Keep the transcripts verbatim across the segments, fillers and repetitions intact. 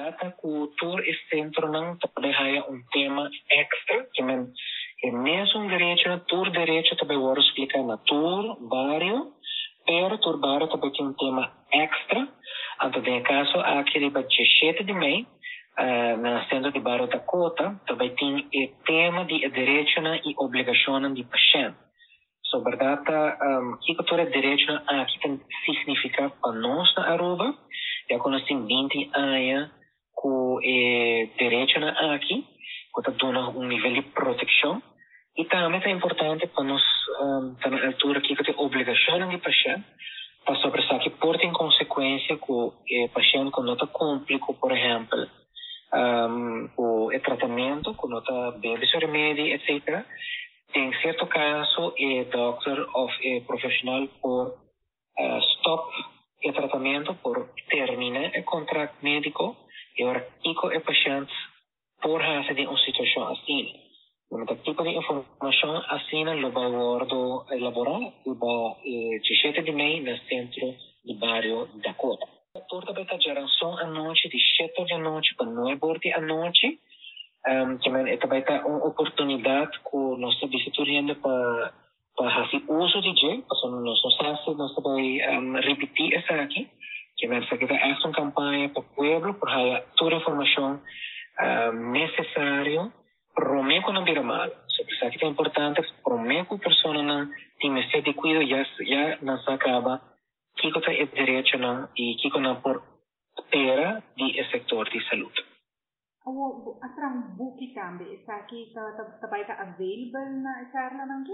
data cultura e centro não também há um tema extra que men é mesmo direito na tur direito também vou explicar na tur barrio pero tur barrio também tem um tema extra anto de caso aqui de dezessete de maio uh, na centro de barrio Dakota também tem o tema de direito e obrigação de paciente. So, verdade, um, que cultura de direito aqui tem significado para nós na Aruba. Já conhecemos vinte anos com o direito aqui, que está dando um nível de proteção. E também é importante para nós, um, na altura que tem obrigação de paciente, para sobre isso que porta em consequência que o paciente que não está cumprindo, por exemplo, um, o tratamento, que não está bebendo seu remédio, etcétera. Em certo caso, o doctor ou o profissional por uh, stop o tratamento, por terminar o contrato médico, e agora fica o paciente por fazer uma situação assim. Então, tipo de informação assim, lo vai guardo elaborar e vai dezessete de maio no centro do bairro Dakota. Por também está geração à noite, de sete da noite para nove da noite. Um, também também está uma oportunidade que nós estamos visitando para para fazer uso de gel, para nós não sabemos nós também um, repetir essa aqui, que é essa que é uma campanha para o povo, para dar toda a informação um, necessária para o meio que não vira mal. Sobre isso aqui é importante para o meio que a pessoa não tem medo de cuidado já já não se acaba que que é direito não e que que não por pera de setor de saúde. Oh, atrang buki kambe sa ki ka tabay ka available na charla nangi?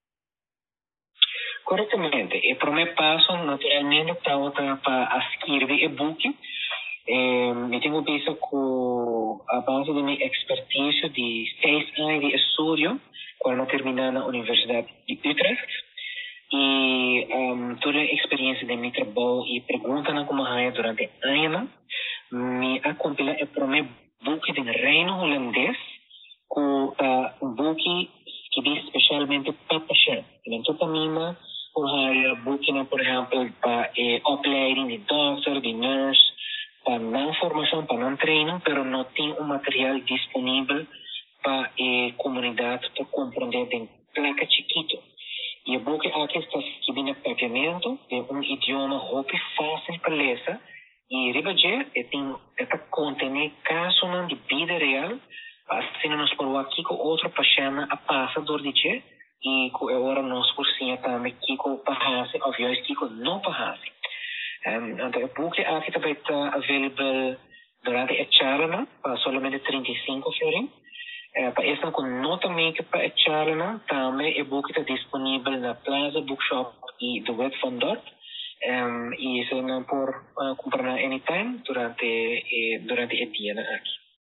Corretamente. O primeiro passo, naturalmente, está para adquirir o book. Eu tenho visto que a base da minha expertise de seis anos de estudo, quando terminei na Universidade de Utrecht, e um, toda a experiência de meu trabalho e perguntas como é durante anos, me acompanha o primeiro book do Reino Holandês, que é um book que diz especialmente para pacientes. Então, também, por exemplo, por exemplo, para a opleiding de doctor, de nurse, para não formação, para não treino, mas não tem um material disponível para a comunidade para compreender em placa chiquito. E o book aqui está escrito no pagamento, é um idioma muito fácil para ler. E ribaje tem esta contém casos de vida real, assim nós por aqui com outro paciente a passa dor de dia e com agora nós por cima também que com passa ou vias que com não passa. Então o book aqui também está available durante a charla para somente trinta e cinco florins. Para essa com nota make para a charla também o book está disponível na Plaza Bookshop e do Wet Van Dort. Um, e se não por uh, comprar anytime durante, eh, durante o dia aqui.